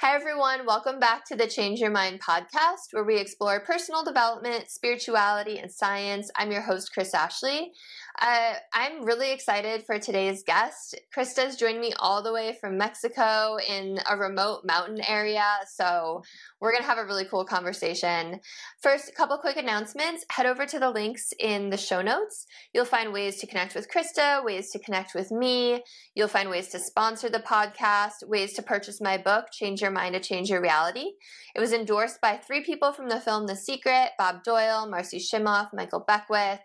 Hi, everyone. Welcome back to the Change Your Mind podcast, where we explore personal development, spirituality, and science. I'm your host, Chris Ashley. I'm really excited for today's guest. Krista's joined me all the way from Mexico in a remote mountain area, so we're going to have a really cool conversation. First, a couple quick announcements. Head over to the links in the show notes. You'll find ways to connect with Krista, ways to connect with me. You'll find ways to sponsor the podcast, ways to purchase my book, Change Your Mind to Change Your Reality. It was endorsed by 3 people from the film The Secret: Bob Doyle, Marcy Shimoff, Michael Beckwith.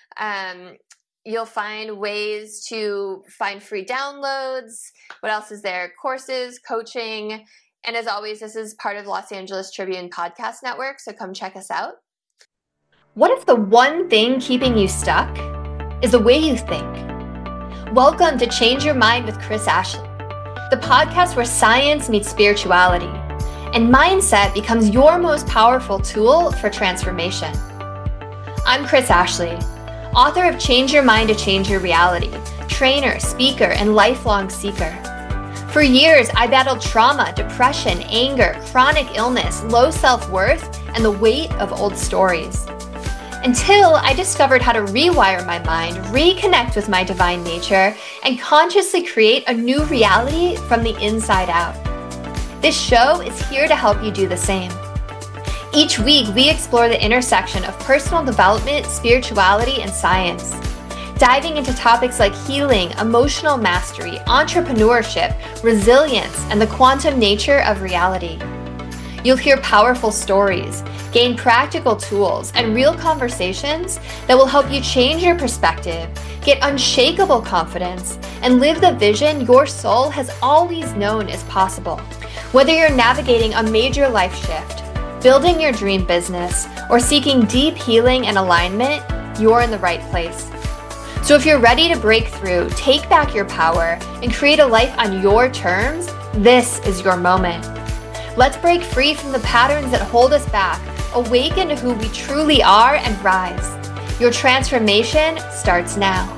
You'll find ways to find free downloads. What else is there? Courses, coaching. And as always, this is part of Los Angeles Tribune Podcast Network, so come check us out. What if the one thing keeping you stuck is the way you think? Welcome to Change Your Mind with Chris Ashley, the podcast where science meets spirituality and mindset becomes your most powerful tool for transformation. I'm Chris Ashley, author of Change Your Mind to Change Your Reality, trainer, speaker, and lifelong seeker. For years, I battled trauma, depression, anger, chronic illness, low self-worth, and the weight of old stories. Until I discovered how to rewire my mind, reconnect with my divine nature, and consciously create a new reality from the inside out. This show is here to help you do the same. Each week, we explore the intersection of personal development, spirituality, and science, diving into topics like healing, emotional mastery, entrepreneurship, resilience, and the quantum nature of reality. You'll hear powerful stories, gain practical tools, and real conversations that will help you change your perspective, get unshakable confidence, and live the vision your soul has always known is possible. Whether you're navigating a major life shift, building your dream business, or seeking deep healing and alignment, you're in the right place. So if you're ready to break through, take back your power, and create a life on your terms, this is your moment. Let's break free from the patterns that hold us back, awaken to who we truly are, and rise. Your transformation starts now.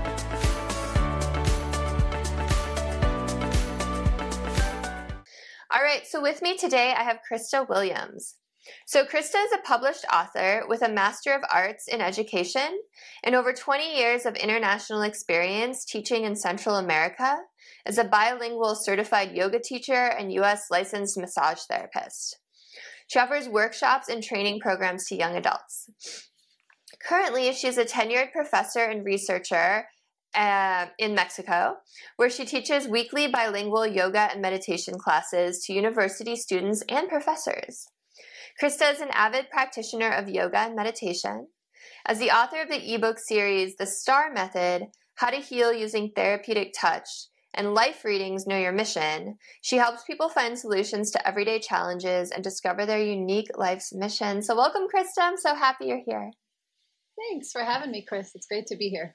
All right, so with me today, I have Krista Williams. So Krista is a published author with a Master of Arts in Education and over 20 years of international experience teaching in Central America as a bilingual certified yoga teacher and U.S. licensed massage therapist. She offers workshops and training programs to young adults. Currently, she is a tenured professor and researcher in Mexico, where she teaches weekly bilingual yoga and meditation classes to university students and professors. Krista is an avid practitioner of yoga and meditation. As the author of the ebook series, The STAR Method, How to Heal Using Therapeutic Touch, and Life Readings, Know Your Mission, she helps people find solutions to everyday challenges and discover their unique life's mission. So welcome, Krista. I'm so happy you're here. Thanks for having me, Chris. It's great to be here.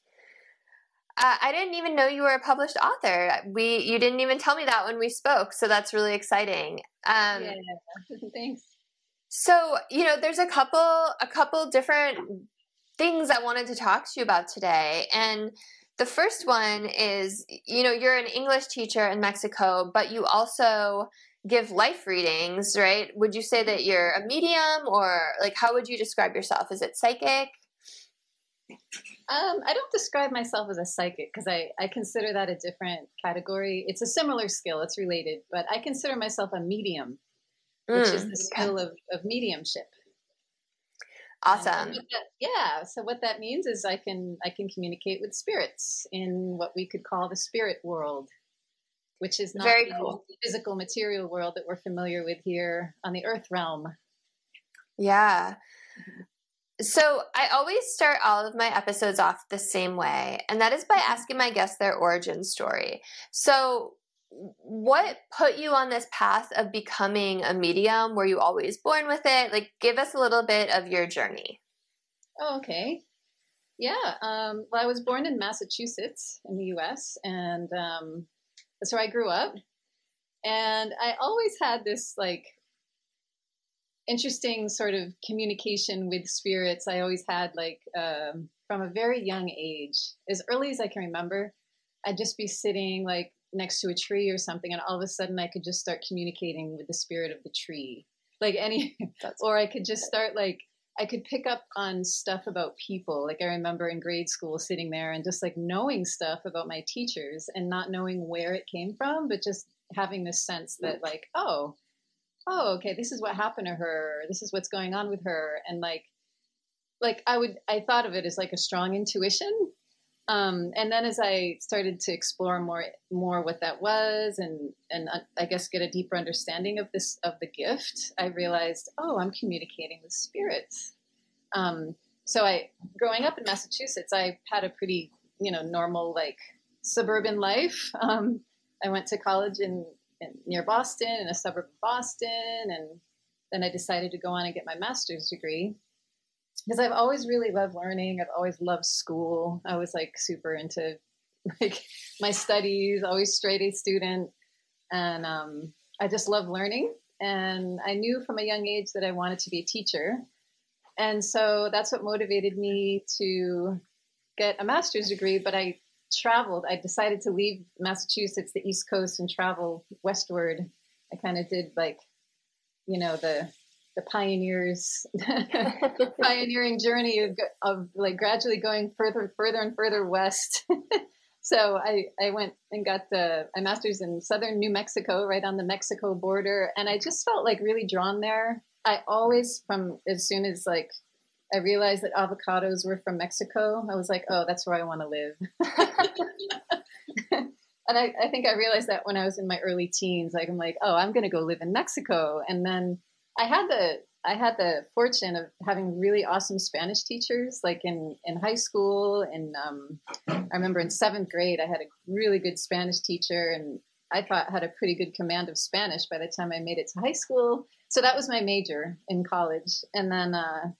I didn't even know you were a published author. You didn't even tell me that when we spoke, so that's really exciting. Yeah, thanks. So, there's a couple different things I wanted to talk to you about today. And the first one is, you're an English teacher in Mexico, but you also give life readings, right? Would you say that you're a medium, or how would you describe yourself? Is it psychic? I don't describe myself as a psychic because I consider that a different category. It's a similar skill. It's related, but I consider myself a medium, which is the skill of mediumship. Awesome. So what that means is I can communicate with spirits in what we could call the spirit world, which is not very cool. The physical material world that we're familiar with here on the earth realm. Yeah. So I always start all of my episodes off the same way, and that is by asking my guests their origin story. So what put you on this path of becoming a medium? Were you always born with it? Give us a little bit of your journey. Oh, okay. Yeah. Well, I was born in Massachusetts in the U.S., and that's where I grew up. And I always had this interesting sort of communication with spirits. I always had from a very young age, as early as I can remember, I'd just be sitting next to a tree or something, and all of a sudden I could just start communicating with the spirit of the tree. Like or I could just start like, I could pick up on stuff about people. Like I remember in grade school sitting there and just like knowing stuff about my teachers and not knowing where it came from, but just having this sense that like, oh, okay, this is what happened to her. This is what's going on with her. And like I thought of it as like a strong intuition. And then as I started to explore more what that was and I guess get a deeper understanding of the gift, I realized, oh, I'm communicating with spirits. So growing up in Massachusetts, I had a pretty, normal, like suburban life. I went to college near Boston, in a suburb of Boston. And then I decided to go on and get my master's degree. Because I've always really loved learning. I've always loved school. I was like super into like my studies, always straight A student. And I just love learning. And I knew from a young age that I wanted to be a teacher. And so that's what motivated me to get a master's degree. But I traveled. I decided to leave Massachusetts, the East Coast, and travel westward. I kind of did like, the pioneering journey of like gradually going further and further west. So I went and got my master's in southern New Mexico, right on the Mexico border. And I just felt like really drawn there. I always, as soon as like I realized that avocados were from Mexico, I was like, oh, that's where I want to live. And I think I realized that when I was in my early teens, like I'm like, oh, I'm going to go live in Mexico. And then I had the fortune of having really awesome Spanish teachers, like in high school. And I remember in 7th grade, I had a really good Spanish teacher, and I thought had a pretty good command of Spanish by the time I made it to high school. So that was my major in college. And then,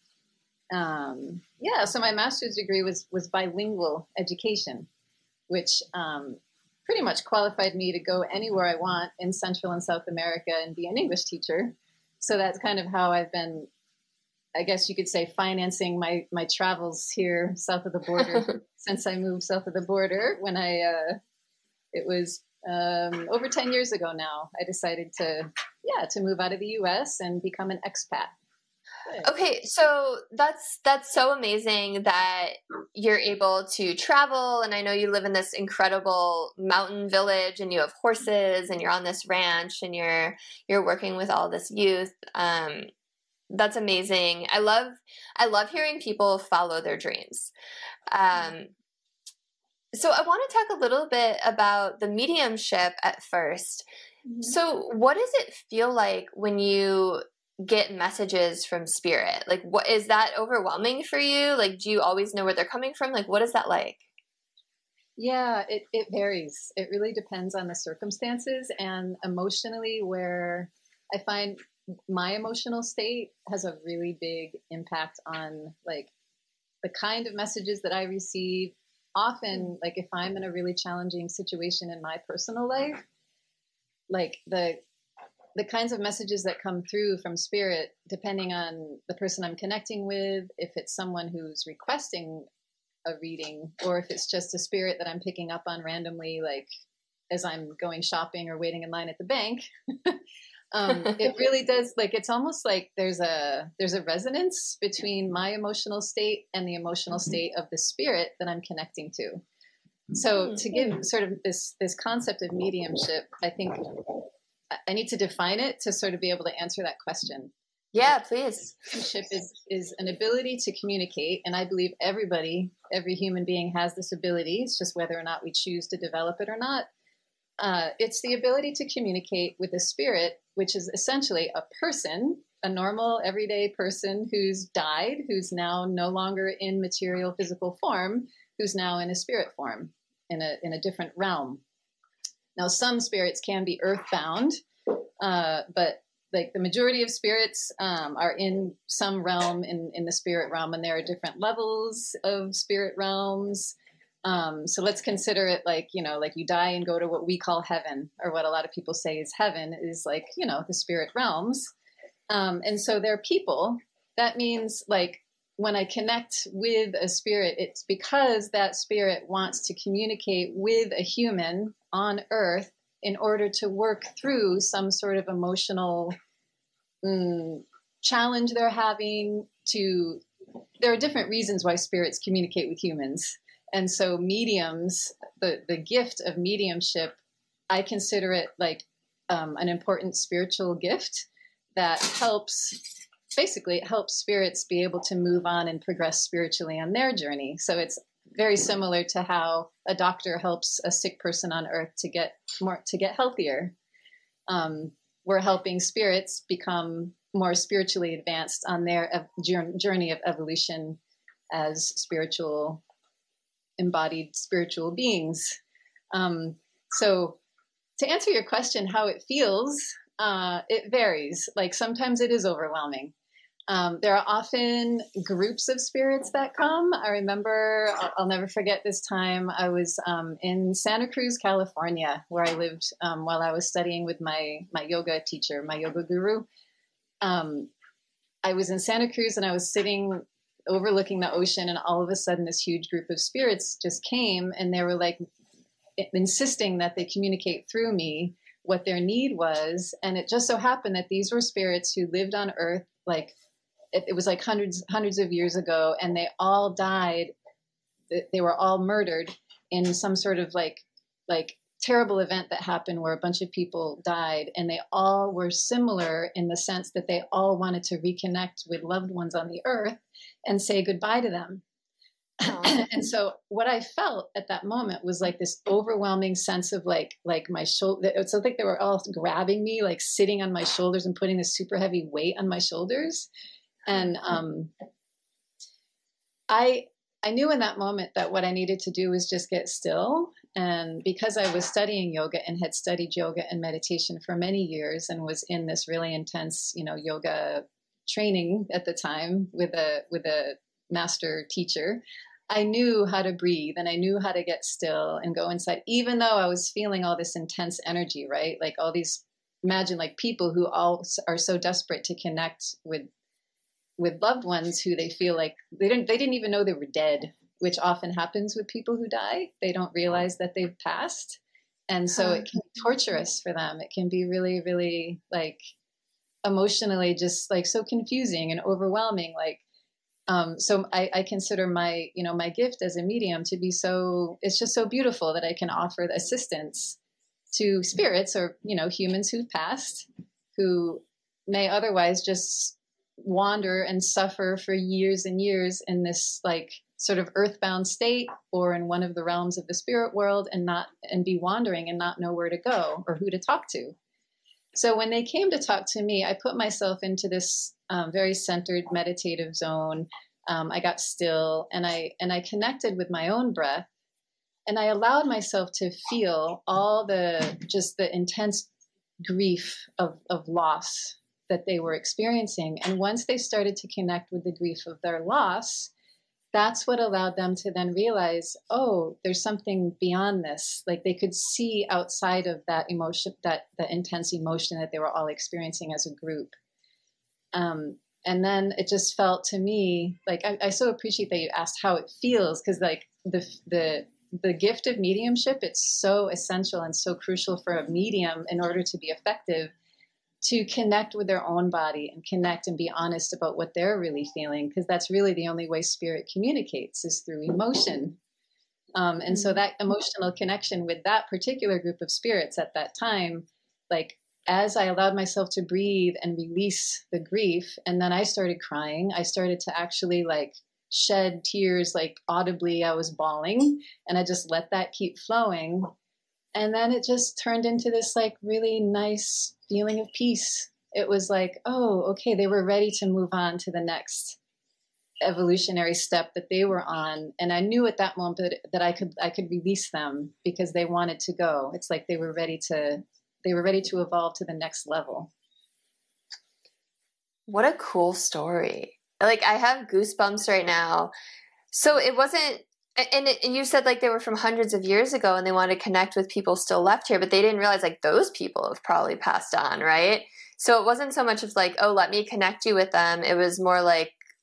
so my master's degree was bilingual education, which pretty much qualified me to go anywhere I want in Central and South America and be an English teacher. So that's kind of how I've been, I guess you could say, financing my travels here south of the border since I moved south of the border when it was over 10 years ago now. I decided to move out of the U.S. and become an expat. Okay, so that's so amazing that you're able to travel, and I know you live in this incredible mountain village, and you have horses, and you're on this ranch, and you're working with all this youth. That's amazing. I love hearing people follow their dreams. So I want to talk a little bit about the mediumship at first. Mm-hmm. So what does it feel like when you get messages from spirit? Like, what is that overwhelming for you? Like, do you always know where they're coming from? Like, what is that like? Yeah, it varies. It really depends on the circumstances and emotionally, where I find my emotional state has a really big impact on like the kind of messages that I receive. Often, like if I'm in a really challenging situation in my personal life, like the kinds of messages that come through from spirit, depending on the person I'm connecting with, if it's someone who's requesting a reading, or if it's just a spirit that I'm picking up on randomly, like as I'm going shopping or waiting in line at the bank, it really does. Like, it's almost like there's a resonance between my emotional state and the emotional state of the spirit that I'm connecting to. So to give sort of this concept of mediumship, I think I need to define it to sort of be able to answer that question. Yeah, please. Mediumship is an ability to communicate, and I believe every human being has this ability. It's just whether or not we choose to develop it or not. It's the ability to communicate with a spirit, which is essentially a person, a normal, everyday person who's died, who's now no longer in material physical form, who's now in a spirit form, in a different realm. Now, some spirits can be earthbound, but like the majority of spirits are in some realm in the spirit realm, and there are different levels of spirit realms. So let's consider it like, like you die and go to what we call heaven, or what a lot of people say is heaven, is like, the spirit realms. And so they're people. That means like when I connect with a spirit, it's because that spirit wants to communicate with a human on Earth in order to work through some sort of emotional challenge they're having. There are different reasons why spirits communicate with humans. And so mediums, the gift of mediumship, I consider it like an important spiritual gift that helps spirits be able to move on and progress spiritually on their journey. So it's very similar to how a doctor helps a sick person on Earth to get healthier. We're helping spirits become more spiritually advanced on their journey of evolution as embodied spiritual beings. So to answer your question, how it feels, it varies. Like sometimes it is overwhelming. There are often groups of spirits that come. I remember, I'll never forget this time. I was in Santa Cruz, California, where I lived while I was studying with my yoga teacher, my yoga guru. I was in Santa Cruz and I was sitting overlooking the ocean, and all of a sudden this huge group of spirits just came, and they were like insisting that they communicate through me what their need was. And it just so happened that these were spirits who lived on Earth, like it was like hundreds of years ago, and they all died. They were all murdered in some sort of like terrible event that happened where a bunch of people died, and they all were similar in the sense that they all wanted to reconnect with loved ones on the Earth and say goodbye to them. And so what I felt at that moment was like this overwhelming sense of like my shoulder. It's like they were all grabbing me, like sitting on my shoulders and putting this super heavy weight on my shoulders. And I knew in that moment that what I needed to do was just get still. And because I was studying yoga and had studied yoga and meditation for many years and was in this really intense, yoga training at the time with a master teacher, I knew how to breathe and I knew how to get still and go inside, even though I was feeling all this intense energy, right? Like all these, imagine like people who all are so desperate to connect with loved ones who they feel like they didn't even know they were dead, which often happens with people who die. They don't realize that they've passed. And so it can be torturous for them. It can be really, really like emotionally just like so confusing and overwhelming. Like, so I consider my gift as a medium to be it's just so beautiful that I can offer assistance to spirits or, humans who've passed, who may otherwise just wander and suffer for years and years in this like sort of earthbound state or in one of the realms of the spirit world and be wandering and not know where to go or who to talk to. So when they came to talk to me, I put myself into this very centered meditative zone. I got still and I connected with my own breath, and I allowed myself to feel all the intense grief of loss that they were experiencing. And once they started to connect with the grief of their loss, that's what allowed them to then realize, oh, there's something beyond this. Like they could see outside of that emotion, the intense emotion that they were all experiencing as a group. And then it just felt to me, like I so appreciate that you asked how it feels, because like the gift of mediumship, it's so essential and so crucial for a medium in order to be effective, to connect with their own body and connect and be honest about what they're really feeling, because that's really the only way spirit communicates is through emotion. And so that emotional connection with that particular group of spirits at that time, like as I allowed myself to breathe and release the grief, and then I started crying, I started to actually like shed tears, like audibly I was bawling, and I just let that keep flowing. And then it just turned into this like really nice feeling of peace. It was like, oh, okay, they were ready to move on to the next evolutionary step that they were on. And I knew at that moment that I could release them because they wanted to go. It's like they were ready to evolve to the next level. What a cool story. Like I have goosebumps right now. So it wasn't, and you said like they were from hundreds of years ago and they wanted to connect with people still left here, but they didn't realize like those people have probably passed on, right? So it wasn't so much of like, oh, let me connect you with them. It was more like,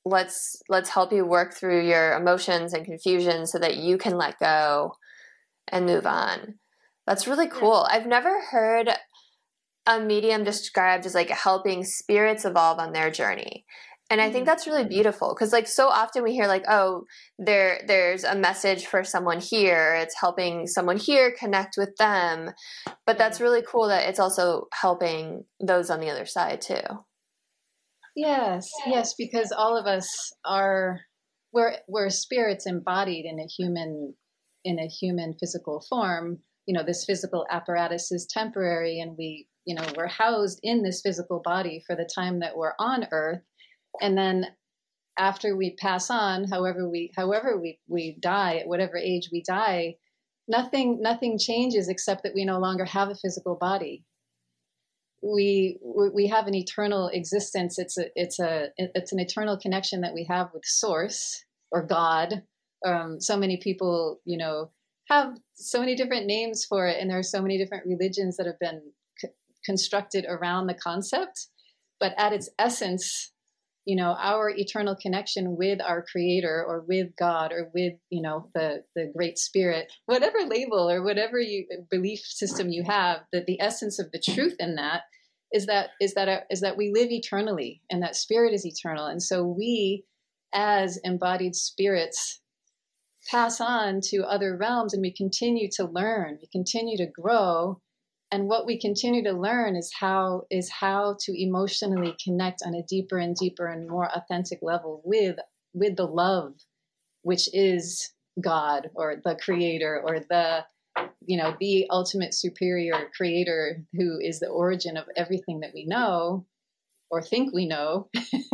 let's help you work through your emotions and confusion so that you can let go and move on. That's really cool. I've never heard a medium described as like helping spirits evolve on their journey. And I think that's really beautiful because like so often we hear like, oh, there's a message for someone here. It's helping someone here connect with them. But that's really cool that it's also helping those on the other side too. Yes, because all of us we're spirits embodied in a human physical form. This physical apparatus is temporary, and we're housed in this physical body for the time that we're on Earth. And then after we pass on, however we die, at whatever age we die, nothing changes except that we no longer have a physical body. We have an eternal existence. It's an eternal connection that we have with Source or God. So many people, have so many different names for it, and there are so many different religions that have been constructed around the concept. But at its essence, our eternal connection with our Creator or with God or with, the Great Spirit, whatever label or whatever belief system you have, that the essence of the truth in that is that we live eternally, and that spirit is eternal. And so we, as embodied spirits, pass on to other realms, and we continue to learn, we continue to grow. And what we continue to learn is how to emotionally connect on a deeper and deeper and more authentic level with the love, which is God or the Creator or the ultimate superior creator, who is the origin of everything that we know or think we know.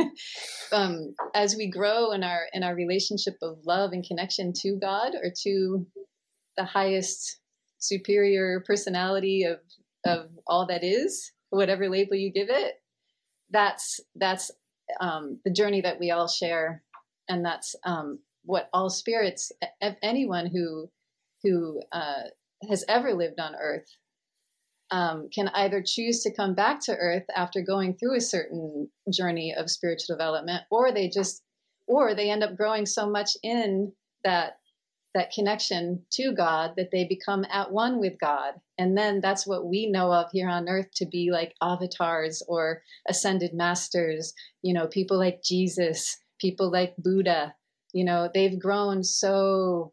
As we grow in our relationship of love and connection to God or to the highest superior personality of all that is, whatever label you give it, that's the journey that we all share, and that's what all spirits, anyone who has ever lived on Earth, can either choose to come back to Earth after going through a certain journey of spiritual development, or they end up growing so much in that connection to God that they become at one with God. And then that's what we know of here on Earth to be like avatars or ascended masters, people like Jesus, people like Buddha. They've grown so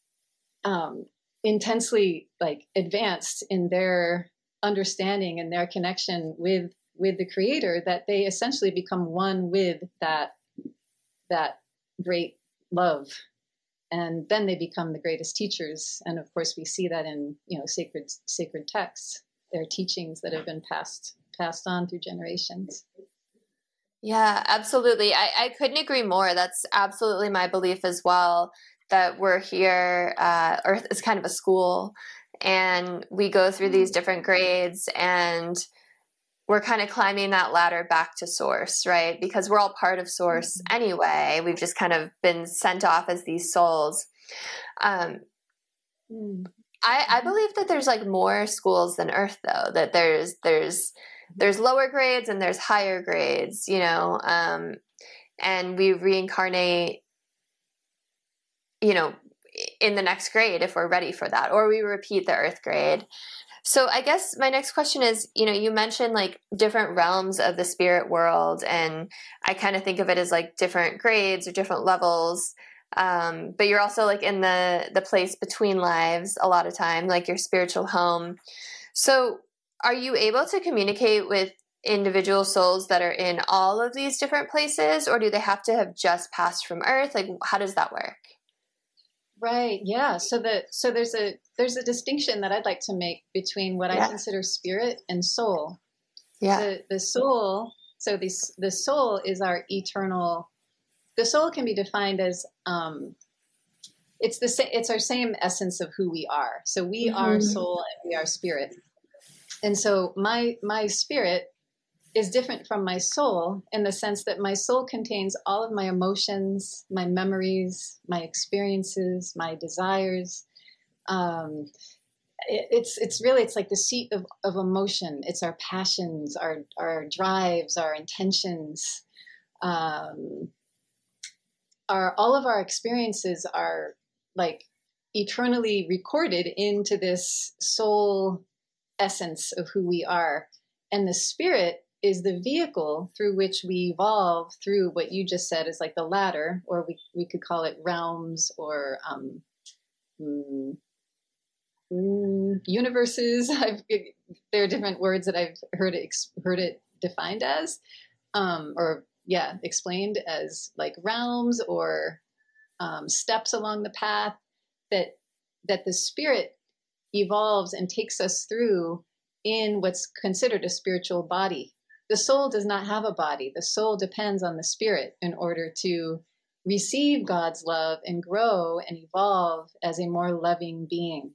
intensely like advanced in their understanding and their connection with the Creator that they essentially become one with that great love. And then they become the greatest teachers. And of course, we see that in sacred texts. They're teachings that have been passed on through generations. Yeah, absolutely. I couldn't agree more. That's absolutely my belief as well, that we're here, Earth is kind of a school, and we go through these different grades, and we're kind of climbing that ladder back to Source, right? Because we're all part of Source anyway. We've just kind of been sent off as these souls. I believe that there's like more schools than Earth, though, that there's lower grades and there's higher grades, and we reincarnate, in the next grade if we're ready for that, or we repeat the Earth grade. So I guess my next question is, you mentioned like different realms of the spirit world, and I kind of think of it as like different grades or different levels. But you're also like in the place between lives a lot of time, like your spiritual home. So are you able to communicate with individual souls that are in all of these different places, or do they have to have just passed from Earth? Like, how does that work? Right. Yeah. So there's a distinction that I'd like to make between what I consider spirit and soul. Yeah. The soul. So the soul is our eternal. The soul can be defined as it's our same essence of who we are. So we are soul and we are spirit. And so my spirit is different from my soul in the sense that my soul contains all of my emotions, my memories, my experiences, my desires. It's like the seat of emotion. It's our passions, our drives, our intentions. all of our experiences are like eternally recorded into this soul essence of who we are. And the spirit is the vehicle through which we evolve through what you just said is like the ladder, or we could call it realms, or universes. There are different words that I've heard it defined as, explained as like realms or steps along the path that the spirit evolves and takes us through in what's considered a spiritual body. The soul does not have a body. The soul depends on the spirit in order to receive God's love and grow and evolve as a more loving being.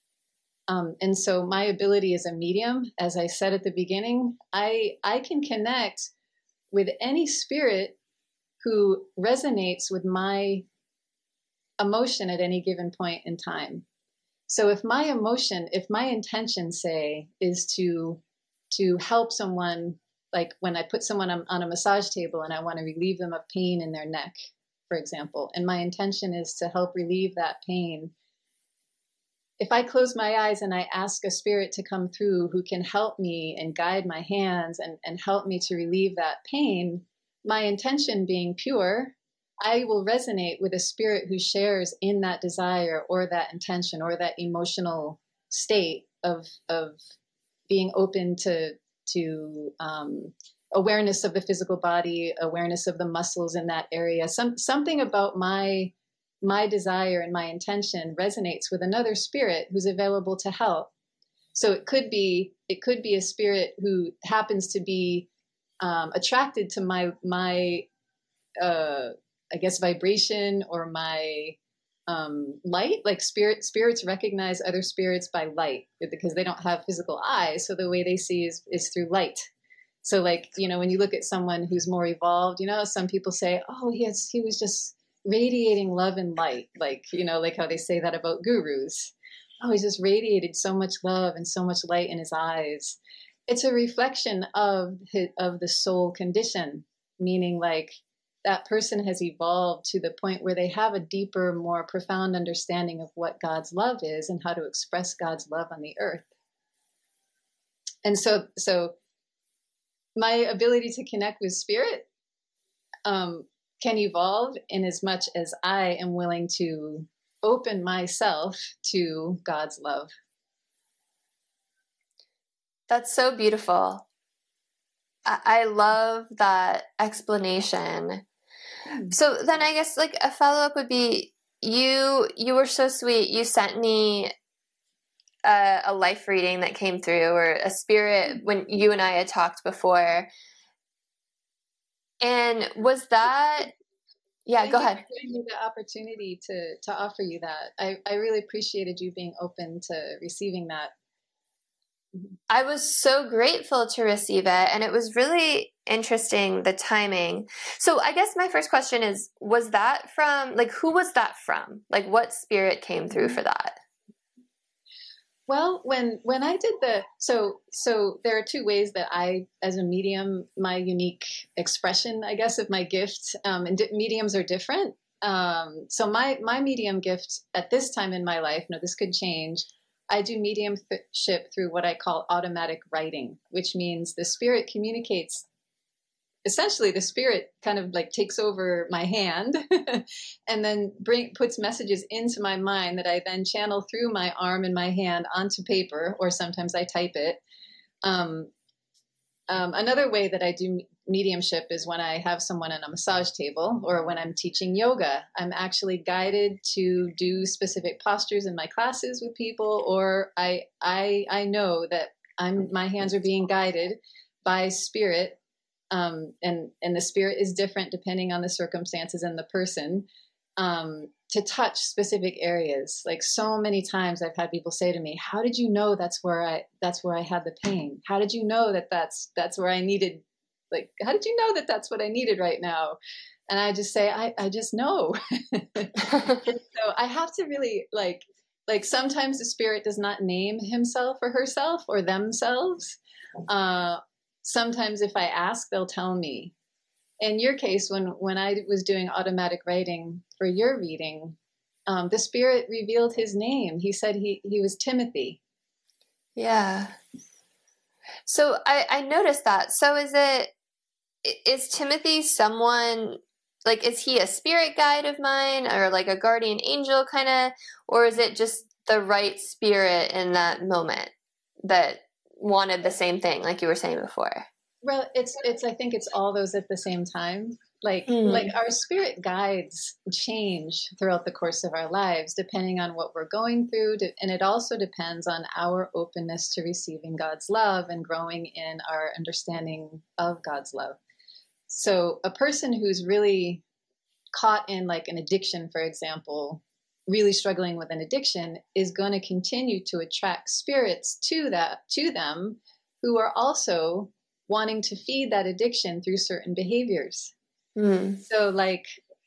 And so my ability as a medium, as I said at the beginning, I can connect with any spirit who resonates with my emotion at any given point in time. So if my intention, say, is to help someone, like when I put someone on a massage table and I want to relieve them of pain in their neck, for example, and my intention is to help relieve that pain, if I close my eyes and I ask a spirit to come through who can help me and guide my hands and help me to relieve that pain, my intention being pure, I will resonate with a spirit who shares in that desire or that intention or that emotional state of being open to awareness of the physical body, awareness of the muscles in that area. Something about my desire and my intention resonates with another spirit who's available to help. So it could be a spirit who happens to be attracted to my I guess vibration or my light. Like spirits recognize other spirits by light because they don't have physical eyes. So the way they see is through light. So like, when you look at someone who's more evolved, some people say, oh, he was just radiating love and light. Like, like how they say that about gurus. Oh, he just radiated so much love and so much light in his eyes. It's a reflection of the soul condition, meaning like that person has evolved to the point where they have a deeper, more profound understanding of what God's love is and how to express God's love on the earth. And so my ability to connect with spirit can evolve in as much as I am willing to open myself to God's love. That's so beautiful. I love that explanation. So then I guess like a follow-up would be, you were so sweet. You sent me a life reading that came through, or a spirit when you and I had talked before. And was that, yeah, go ahead. Thank you for giving me the opportunity to offer you that. I really appreciated you being open to receiving that. I was so grateful to receive it, and it was really interesting, the timing. So I guess my first question is, was that from, like, who was that from? Like, what spirit came through for that? Well, when I did so there are two ways that I, as a medium, my unique expression, I guess, of my gift, and mediums are different. So my medium gift at this time in my life, this could change. I do mediumship through what I call automatic writing, which means the spirit communicates. Essentially, the spirit kind of like takes over my hand and then puts messages into my mind that I then channel through my arm and my hand onto paper, or sometimes I type it. Another way that I do mediumship is when I have someone on a massage table, or when I'm teaching yoga. I'm actually guided to do specific postures in my classes with people, or I know that my hands are being guided by spirit. And the spirit is different depending on the circumstances and the person, to touch specific areas. Like so many times I've had people say to me, how did you know that's where I had the pain? How did you know that that's where I needed, like, how did you know that that's what I needed right now? And I just say, I just know. So I have to really like sometimes the spirit does not name himself or herself or themselves. Sometimes if I ask, they'll tell me. in your case, when I was doing automatic writing for your reading, the Spirit revealed his name. He said he was Timothy. Yeah. So I noticed that. So is Timothy someone, like, is he a spirit guide of mine or like a guardian angel kind of, or is it just the right spirit in that moment that wanted the same thing, like you were saying before? Well, it's I think it's all those at the same time. Like our spirit guides change throughout the course of our lives, depending on what we're going through. And it also depends on our openness to receiving God's love and growing in our understanding of God's love. So a person who's really caught in like an addiction, for example, really struggling with an addiction, is going to continue to attract spirits to them who are also wanting to feed that addiction through certain behaviors. So like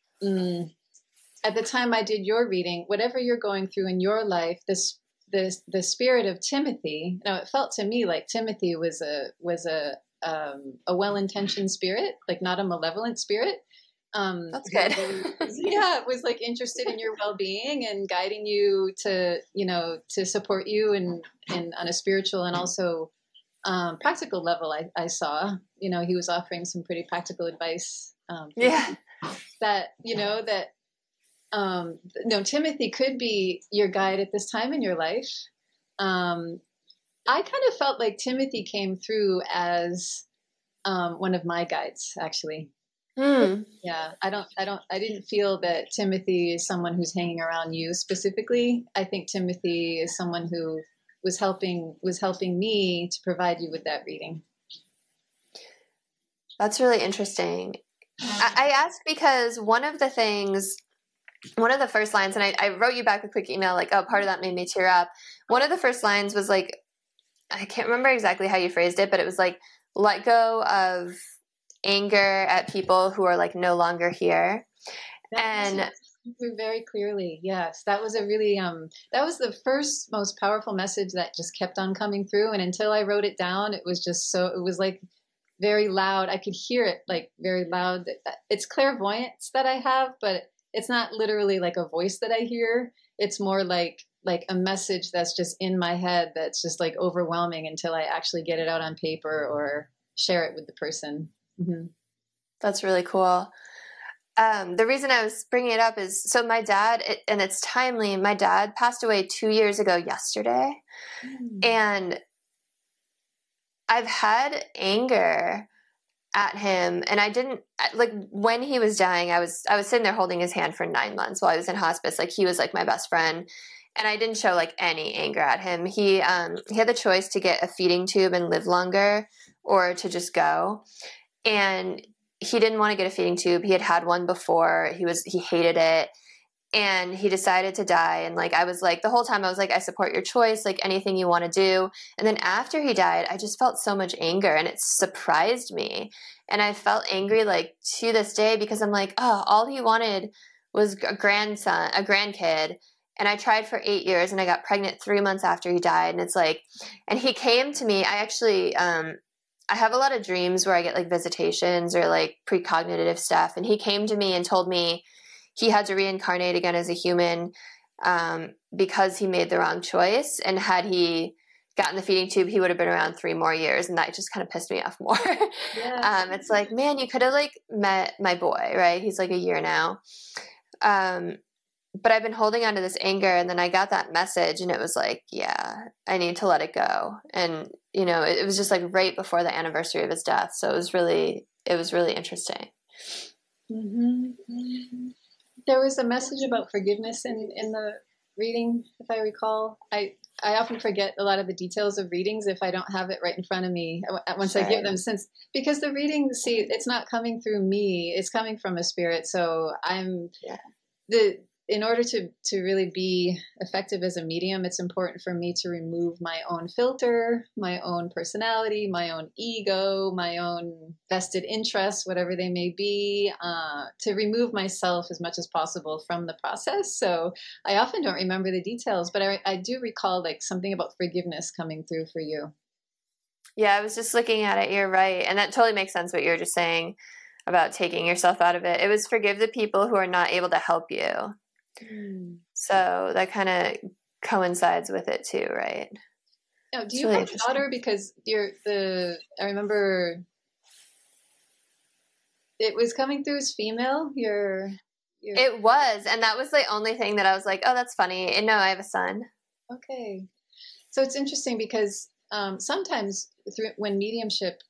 at the time I did your reading, whatever you're going through in your life, the spirit of Timothy, now it felt to me like Timothy was a well-intentioned spirit, like not a malevolent spirit. That's good. It was like interested in your well-being and guiding you to support you and on a spiritual and also practical level. I saw, he was offering some pretty practical advice. Timothy could be your guide at this time in your life. I kind of felt like Timothy came through as one of my guides, actually. Yeah, I didn't feel that Timothy is someone who's hanging around you specifically. I think Timothy is someone who was helping me to provide you with that reading. That's really interesting. I asked because one of the first lines, and I wrote you back a quick email, like, oh, part of that made me tear up. One of the first lines was like, I can't remember exactly how you phrased it, but it was like, let go of anger at people who are like no longer here. And very clearly, yes, that was a really that was the first most powerful message that just kept on coming through. And until I wrote it down, it was just it was like very loud. I could hear it like very loud. It's clairvoyance that I have, but it's not literally like a voice that I hear. It's more like a message that's just in my head that's just like overwhelming until I actually get it out on paper or share it with the person. Mm-hmm. That's really cool. The reason I was bringing it up is, so my dad, and it's timely, my dad passed away 2 years ago yesterday. And I've had anger at him, and I didn't, like, when he was dying, I was sitting there holding his hand for 9 months while I was in hospice. Like, he was like my best friend, and I didn't show like any anger at him. He had the choice to get a feeding tube and live longer or to just go. And he didn't want to get a feeding tube. He had one before. He hated it. And he decided to die. And like, I was like, the whole time I was like, I support your choice, like anything you want to do. And then after he died, I just felt so much anger, and it surprised me. And I felt angry like to this day, because I'm like, oh, all he wanted was a grandkid. And I tried for 8 years, and I got pregnant 3 months after he died. And it's like, and he came to me, I actually, I have a lot of dreams where I get like visitations or like precognitive stuff. And he came to me and told me he had to reincarnate again as a human because he made the wrong choice. And had he gotten the feeding tube, he would have been around 3 more years. And that just kind of pissed me off more. Yes. It's like, man, you could have like met my boy, right? He's like a year now. But I've been holding on to this anger, and then I got that message, and it was like, yeah, I need to let it go. And, it was just like right before the anniversary of his death. So it was really interesting. Mm-hmm. There was a message about forgiveness in the reading, if I recall. I often forget a lot of the details of readings if I don't have it right in front of me once I give them, because the reading, it's not coming through me, it's coming from a spirit. So in order to really be effective as a medium, it's important for me to remove my own filter, my own personality, my own ego, my own vested interests, whatever they may be, to remove myself as much as possible from the process. So I often don't remember the details, but I do recall like something about forgiveness coming through for you. Yeah, I was just looking at it. You're right. And that totally makes sense what you were just saying. about taking yourself out of it. It was forgive the people who are not able to help you. So that kind of coincides with it too, right? Now, do you have a daughter? Because I remember it was coming through as female. It was, and that was the only thing that I was like, oh, that's funny. And no, I have a son. Okay. So it's interesting because sometimes with mediumship,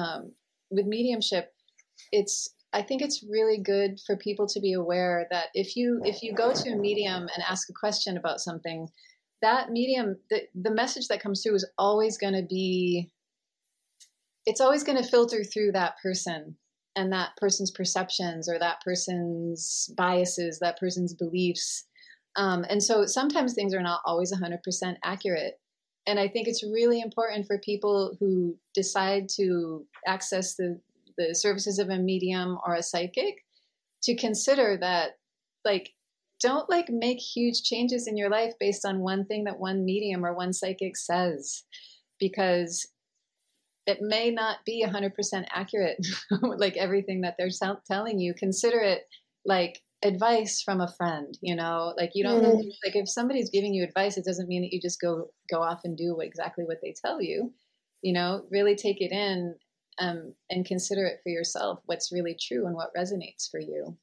I think it's really good for people to be aware that if you go to a medium and ask a question about something, that medium, the message that comes through is always going to filter through that person and that person's perceptions or that person's biases, that person's beliefs. And so sometimes things are not always 100% accurate. And I think it's really important for people who decide to access the services of a medium or a psychic to consider that, like, don't make huge changes in your life based on one thing that one medium or one psychic says, because it may not be 100% accurate, like everything that they're telling you. Consider it like advice from a friend, like you don't know, like if somebody's giving you advice, it doesn't mean that you just go off and do exactly what they tell you, really take it in and consider it for yourself, what's really true and what resonates for you.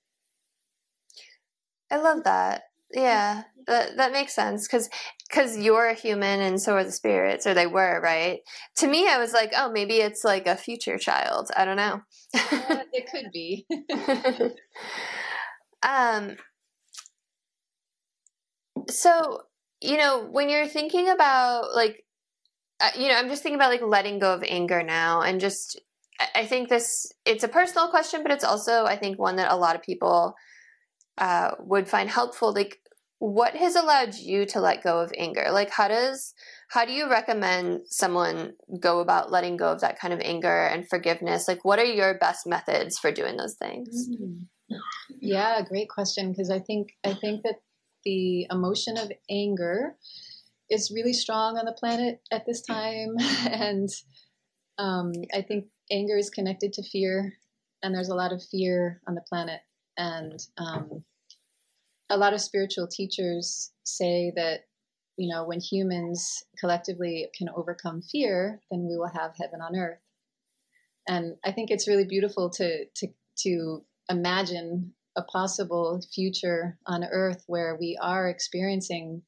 I love that. Yeah, that makes sense because you're a human and so are the spirits, or they were, right? To me, I was like, oh, maybe it's like a future child. I don't know. It could be. So, when you're thinking about I'm just thinking about like letting go of anger now, and just, I think it's a personal question, but it's also, I think, one that a lot of people would find helpful. Like, what has allowed you to let go of anger? Like, how do you recommend someone go about letting go of that kind of anger and forgiveness? Like, what are your best methods for doing those things? Yeah, great question. Because I think that the emotion of anger is really strong on the planet at this time. And I think anger is connected to fear, and there's a lot of fear on the planet. And a lot of spiritual teachers say that, when humans collectively can overcome fear, then we will have heaven on earth. And I think it's really beautiful to imagine a possible future on earth where we are experiencing,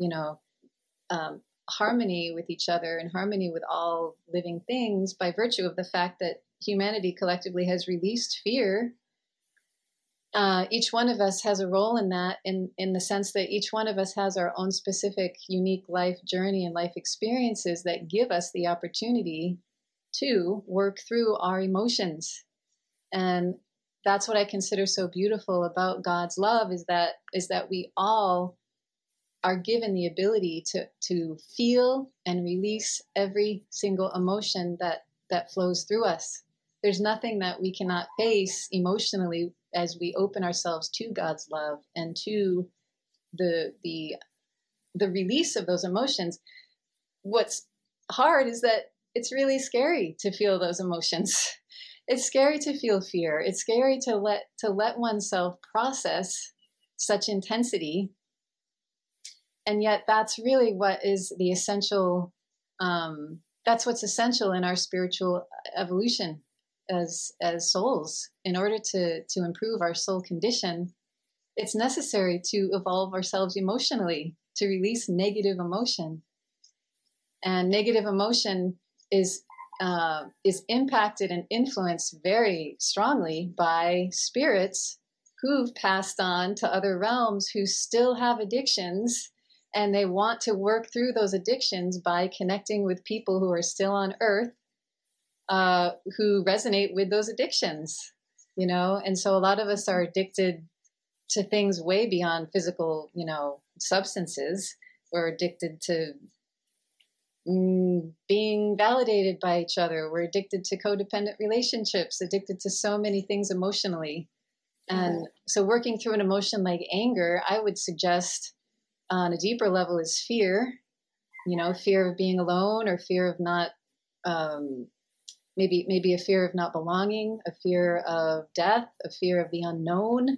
harmony with each other and harmony with all living things by virtue of the fact that humanity collectively has released fear. Each one of us has a role in that, in the sense that each one of us has our own specific, unique life journey and life experiences that give us the opportunity to work through our emotions. And that's what I consider so beautiful about God's love, is that we all are given the ability to feel and release every single emotion that flows through us. There's nothing that we cannot face emotionally as we open ourselves to God's love and to the release of those emotions. What's hard is that it's really scary to feel those emotions. It's scary to feel fear. It's scary to let oneself process such intensity. And yet that's really what is the essential, that's what's essential in our spiritual evolution as souls. In order to improve our soul condition, it's necessary to evolve ourselves emotionally, to release negative emotion. And negative emotion is impacted and influenced very strongly by spirits who've passed on to other realms, who still have addictions, and they want to work through those addictions by connecting with people who are still on earth, who resonate with those addictions, And so a lot of us are addicted to things way beyond physical, substances. We're addicted to being validated by each other. We're addicted to codependent relationships, addicted to so many things emotionally. And so working through an emotion like anger, I would suggest on a deeper level is fear, fear of being alone, or fear of not maybe a fear of not belonging, a fear of death, a fear of the unknown.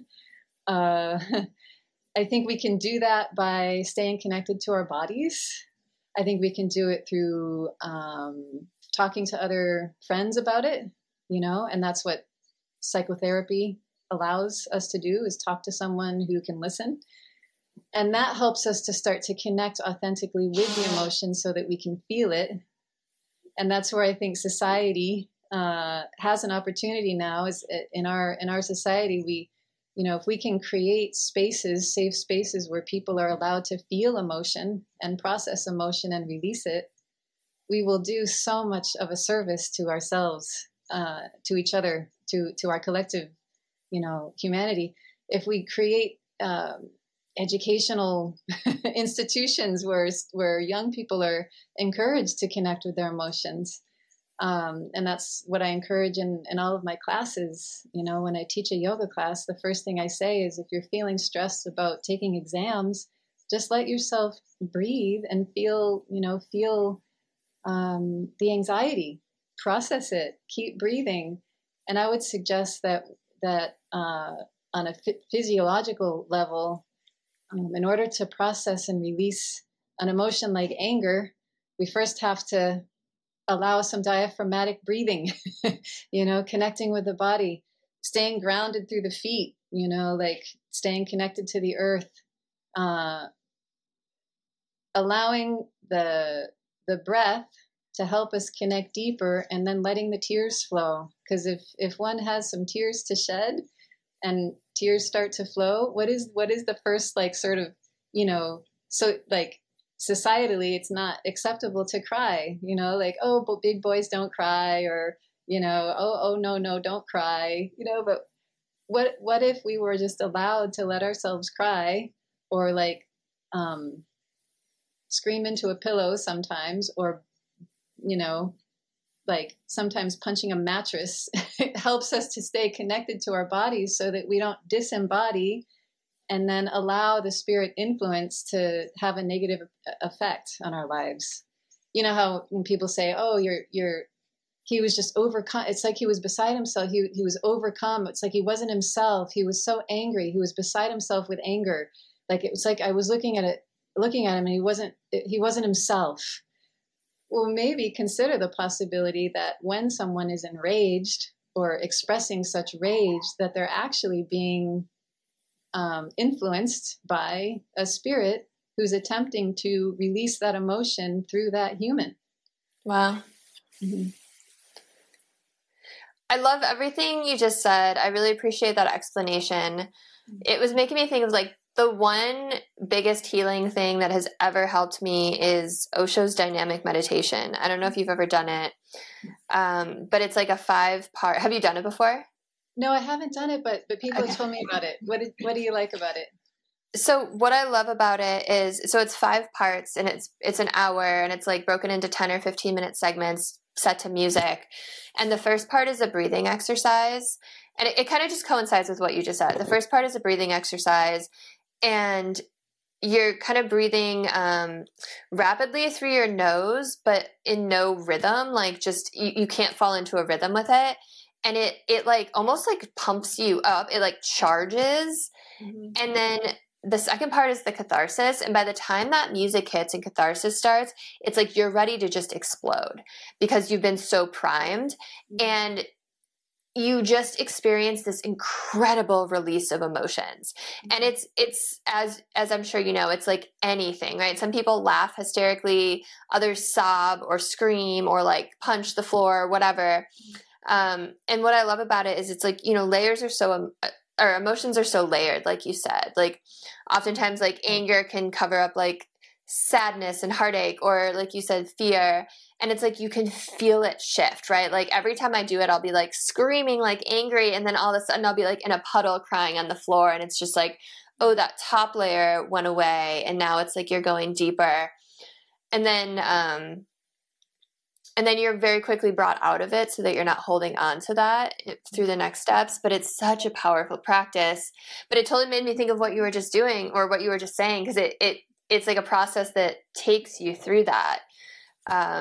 I think we can do that by staying connected to our bodies. I think we can do it through talking to other friends about it, and that's what psychotherapy allows us to do, is talk to someone who can listen. And that helps us to start to connect authentically with the emotion so that we can feel it. And that's where I think society has an opportunity now. Is in our society, if we can create spaces, safe spaces where people are allowed to feel emotion and process emotion and release it, we will do so much of a service to ourselves, to each other, to our collective, humanity. If we create educational institutions where young people are encouraged to connect with their emotions. And that's what I encourage in all of my classes. When I teach a yoga class, the first thing I say is, if you're feeling stressed about taking exams, just let yourself breathe and feel the anxiety, process it, keep breathing. And I would suggest that on a physiological level, in order to process and release an emotion like anger, we first have to allow some diaphragmatic breathing, connecting with the body, staying grounded through the feet, like staying connected to the earth, allowing the breath to help us connect deeper, and then letting the tears flow. Because if one has some tears to shed and tears start to flow, what is the first so societally it's not acceptable to cry, but big boys don't cry, or oh no, don't cry, but what if we were just allowed to let ourselves cry, or scream into a pillow sometimes, or sometimes punching a mattress. It helps us to stay connected to our bodies so that we don't disembody and then allow the spirit influence to have a negative effect on our lives. How when people say, oh, he was just overcome. It's like he was beside himself. He was overcome. It's like he wasn't himself. He was so angry. He was beside himself with anger. It was like I was looking at him and he wasn't himself. Well, maybe consider the possibility that when someone is enraged or expressing such rage, that they're actually being influenced by a spirit who's attempting to release that emotion through that human. Wow. Mm-hmm. I love everything you just said. I really appreciate that explanation. It was making me think of the one biggest healing thing that has ever helped me is Osho's dynamic meditation. I don't know if you've ever done it, but it's like a 5-part. Have you done it before? No, I haven't done it, but people have told me about it. What do you like about it? So what I love about it is, it's 5 parts, and it's an hour, and it's broken into 10 or 15 minute segments set to music. And the first part is a breathing exercise. And it kind of just coincides with what you just said. The first part is a breathing exercise, and you're kind of breathing rapidly through your nose, but in no rhythm. You can't fall into a rhythm with it. And it almost pumps you up. It charges. Mm-hmm. And then the second part is the catharsis. And by the time that music hits and catharsis starts, it's you're ready to just explode because you've been so primed. Mm-hmm. And you just experience this incredible release of emotions. And it's as I'm sure you know, it's anything, right? Some people laugh hysterically, others sob or scream or punch the floor or whatever. And what I love about it is it's layers are so, or emotions are so layered, like you said. Oftentimes anger can cover up sadness and heartache, or like you said, fear. And it's you can feel it shift, right? Every time I do it, I'll be screaming, angry. And then all of a sudden I'll be in a puddle crying on the floor. And it's just oh, that top layer went away. And now it's you're going deeper. And then you're very quickly brought out of it so that you're not holding on to that through the next steps. But it's such a powerful practice. But it totally made me think of what you were just doing, or what you were just saying, because it's a process that takes you through that.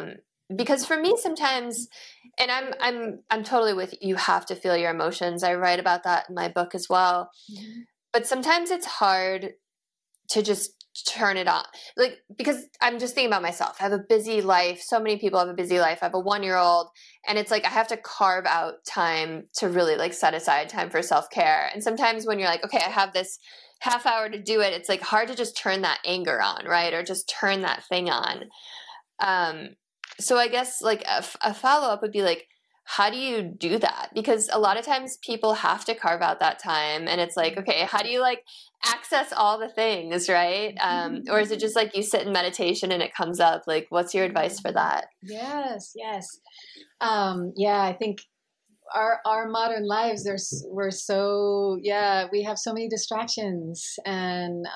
because for me sometimes, and I'm totally with you, you have to feel your emotions. I write about that in my book as well. Mm-hmm. But sometimes it's hard to just turn it on. Like, because I'm just thinking about myself. I have a busy life. So many people have a busy life. I have a 1-year-old, and it's like I have to carve out time to really like set aside time for self-care. And sometimes when you're like, okay, I have this half hour to do it, it's like hard to just turn that anger on, right? Or just turn that thing on. So I guess like a follow-up would be like, how do you do that? Because a lot of times people have to carve out that time, and it's like, okay, how do you like access all the things, right? Or is it just like you sit in meditation and it comes up? Like, what's your advice for that? Yes. Yeah, I think our modern lives, we're so, we have so many distractions, and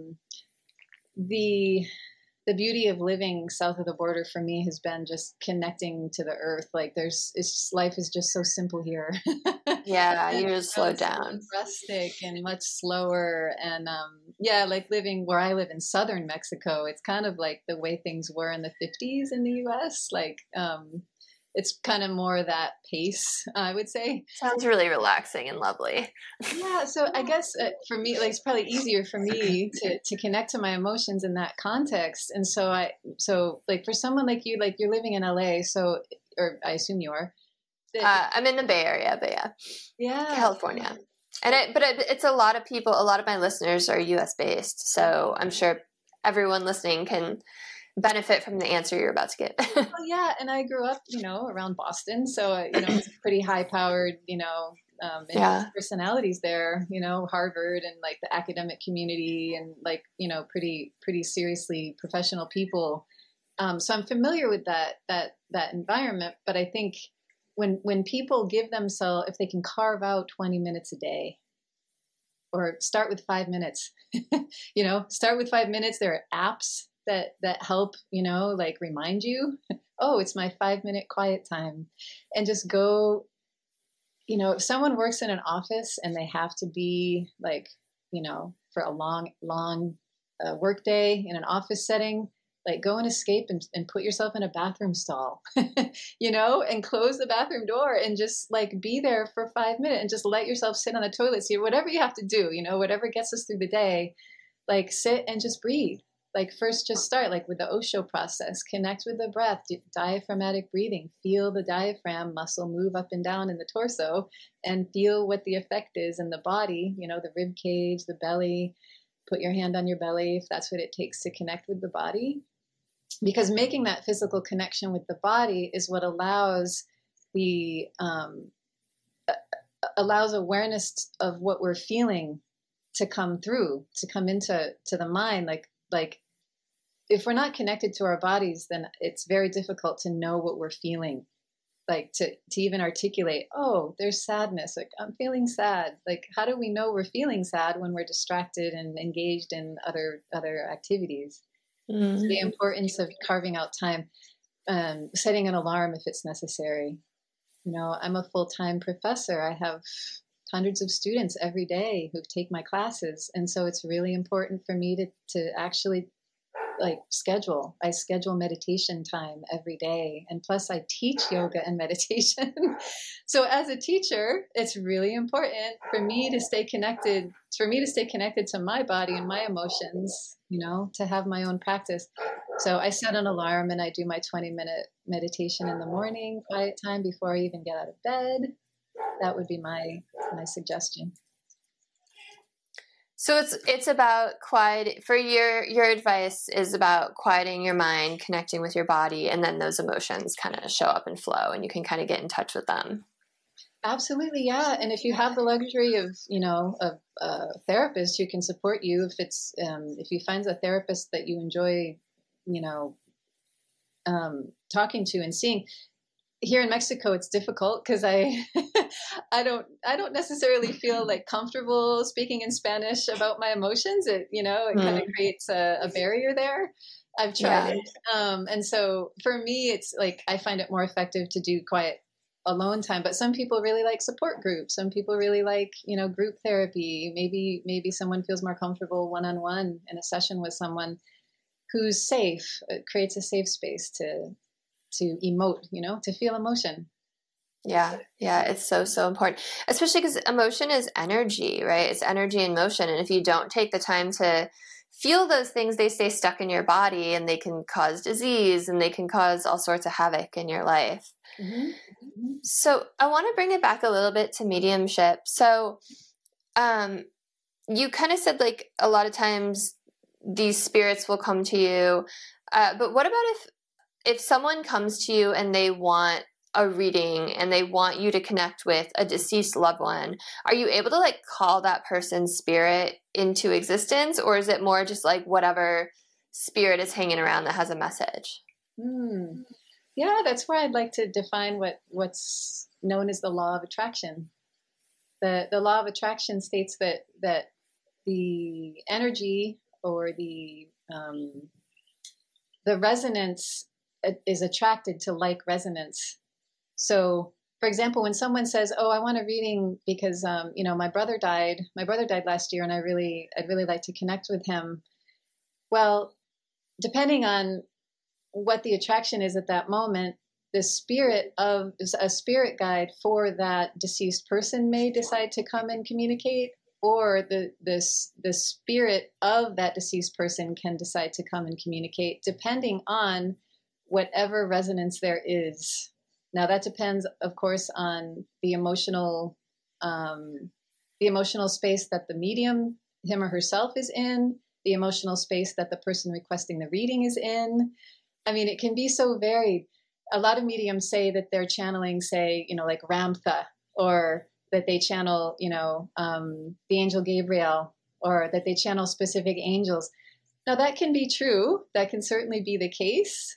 the beauty of living south of the border for me has been just connecting to the earth. Like life is just so simple here. Yeah, you just slow down. Rustic and much slower. And like living where I live in southern Mexico, it's kind of like the way things were in the 50s in the US. Like it's kind of more that pace, I would say. Sounds really relaxing and lovely. Yeah, so I guess for me, like it's probably easier for me to connect to my emotions in that context. And so like for someone like you're living in LA, so, or I assume you are. I'm in the Bay Area, but yeah, California. And it's a lot of people. A lot of my listeners are U.S. based, so I'm sure everyone listening can benefit from the answer you're about to give. Well, yeah, and I grew up, around Boston, so it's pretty high powered, personalities there, Harvard and like the academic community and like pretty seriously professional people. So I'm familiar with that environment, but I think when people give themselves, if they can carve out 20 minutes a day, or start with 5 minutes, start with 5 minutes. There are apps that help, like remind you, oh, it's my 5-minute quiet time, and just go. If someone works in an office and they have to be like, for a long work day in an office setting, like go and escape and put yourself in a bathroom stall, and close the bathroom door and just like be there for 5 minutes and just let yourself sit on the toilet seat, whatever you have to do, whatever gets us through the day, like sit and just breathe. Like first just start like with the Osho process, connect with the breath, diaphragmatic breathing, feel the diaphragm muscle move up and down in the torso and feel what the effect is in the body, the rib cage, the belly. Put your hand on your belly if that's what it takes to connect with the body. Because making that physical connection with the body is what allows allows awareness of what we're feeling to come through, to come into the mind. Like if we're not connected to our bodies, then it's very difficult to know what we're feeling, like to even articulate, oh, there's sadness, like I'm feeling sad. Like how do we know we're feeling sad when we're distracted and engaged in other activities? Mm-hmm. So the importance of carving out time, setting an alarm if it's necessary. I'm a full-time professor. I have hundreds of students every day who take my classes. And so it's really important for me to actually like I schedule meditation time every day. And plus I teach yoga and meditation. So as a teacher, it's really important for me to stay connected to my body and my emotions, to have my own practice. So I set an alarm and I do my 20-minute meditation in the morning, quiet time before I even get out of bed. That would be my suggestion. So it's about quiet. For your advice is about quieting your mind, connecting with your body, and then those emotions kind of show up and flow, and you can kind of get in touch with them. Absolutely, yeah. And if you have the luxury of a therapist who can support you, if you find a therapist that you enjoy, talking to and seeing. Here in Mexico, it's difficult because I don't necessarily feel like comfortable speaking in Spanish about my emotions. It kind of creates a barrier there. I've tried it, and so for me, it's like I find it more effective to do quiet alone time. But some people really like support groups. Some people really like group therapy. Maybe someone feels more comfortable one-on-one in a session with someone who's safe. It creates a safe space to emote, to feel emotion. Yeah. It's so, so important, especially because emotion is energy, right? It's energy in motion. And if you don't take the time to feel those things, they stay stuck in your body and they can cause disease and they can cause all sorts of havoc in your life. Mm-hmm. So I want to bring it back a little bit to mediumship. So you kind of said like a lot of times these spirits will come to you. But what about if someone comes to you and they want a reading and they want you to connect with a deceased loved one, are you able to like call that person's spirit into existence, or is it more just like whatever spirit is hanging around that has a message? Yeah, that's where I'd like to define what's known as the law of attraction. The law of attraction states that the energy or the resonance is attracted to like resonance. So, for example, when someone says, "Oh, I want a reading because my brother died. My brother died last year, and I'd really like to connect with him." Well, depending on what the attraction is at that moment, the spirit of a spirit guide for that deceased person may decide to come and communicate, or the spirit of that deceased person can decide to come and communicate, depending on whatever resonance there is. Now that depends, of course, on the emotional space that the medium, him or herself, is in, the emotional space that the person requesting the reading is in. I mean, it can be so varied. A lot of mediums say that they're channeling, say, like Ramtha, or that they channel, the angel Gabriel, or that they channel specific angels. Now that can be true. That can certainly be the case.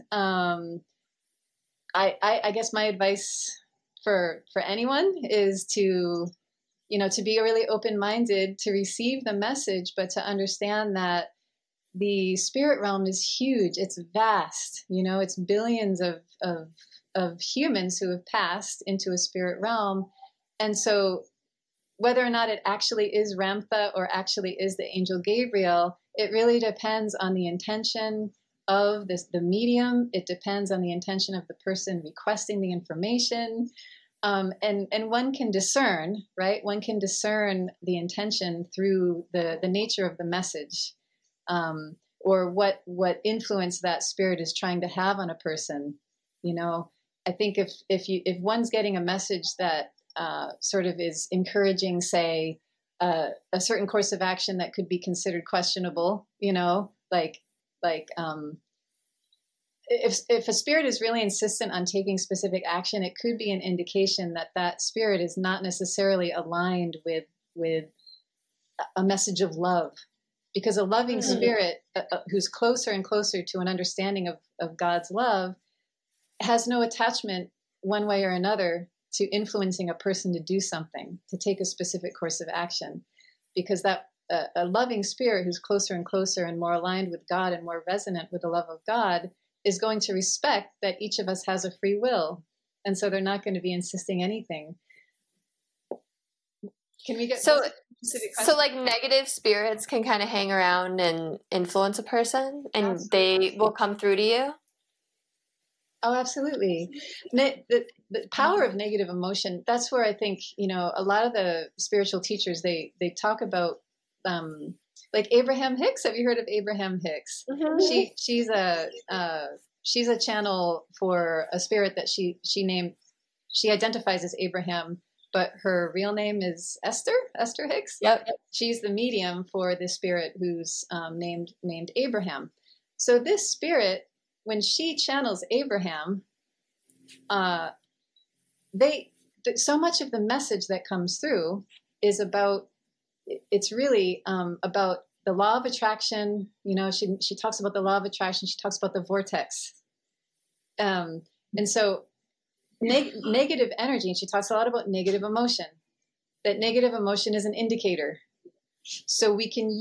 I guess my advice for anyone is to be really open-minded to receive the message, but to understand that the spirit realm is huge. It's vast. It's billions of humans who have passed into a spirit realm. And so whether or not it actually is Ramtha or actually is the angel Gabriel, it really depends on the intention of the medium. It depends on the intention of the person requesting the information. And one can discern, right? One can discern the intention through the nature of the message, or what influence that spirit is trying to have on a person. I think if one's getting a message that sort of is encouraging, say, a certain course of action that could be considered questionable, if a spirit is really insistent on taking specific action, it could be an indication that spirit is not necessarily aligned with a message of love, because a loving spirit who's closer and closer to an understanding of God's love has no attachment one way or another to influencing a person to do something, to take a specific course of action, because that a loving spirit who's closer and closer and more aligned with God and more resonant with the love of God is going to respect that each of us has a free will. And so they're not going to be insisting anything. Can we get so like negative spirits can kind of hang around and influence a person, and Absolutely. They will come through to you? Oh, absolutely. The power of negative emotion, that's where I think, a lot of the spiritual teachers, they talk about, like Abraham Hicks. Have you heard of Abraham Hicks? Mm-hmm. She's a channel for a spirit that she identifies as Abraham, but her real name is Esther Hicks. Yep. She's the medium for this spirit who's named Abraham. So this spirit, when she channels Abraham, so much of the message that comes through is about, it's really about the law of attraction. She talks about the law of attraction. She talks about the vortex. And so negative energy, and she talks a lot about negative emotion, that negative emotion is an indicator. So we can